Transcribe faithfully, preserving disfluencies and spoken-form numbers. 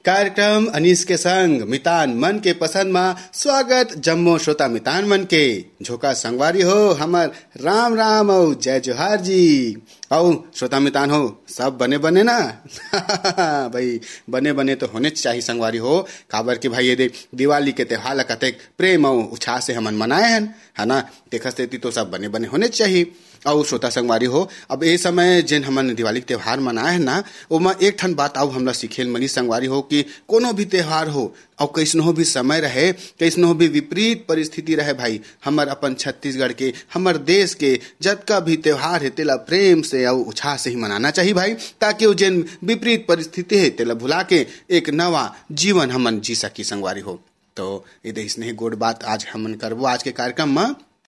कार्यक्रम अनीस के संग मितान मन के पसंद में स्वागत जम्मो श्रोता मितान मन के झोका संगवारी हो हमर राम राम औ जय जोहार जी औ श्रोता मितान हो सब बने बने ना भाई बने बने तो होने चाहिए संगवारी हो काबर के भाई ये देख दिवाली के त्योहार ला कतेक प्रेम और उत्साह से हमन मनाए हन है ना देखस तेती तो सब बने बने होने चाहिए और श्रोता संगवारी हो अब ए समय जिन हमन दिवाली के त्योहार मनाए हैं ना ओमा एक ठन बात आउ हमला सिखेल मली संगवारी हो कि कोनो भी त्योहार हो और कैसनो भी समय रहे कैसनो भी विपरीत परिस्थिति रहे भाई हमर अपन छत्तीसगढ़ के हमर देश के जतका भी त्योहार है तेला प्रेम से और उत्साह से ही मनाना चाहिए भाई ताकि वो जिन विपरीत परिस्थिति है तेला भुला के एक नवा जीवन हमन जी सकी संगवारी हो। तो ये स्नेह गोड बात आज हमन करबो आज के कार्यक्रम में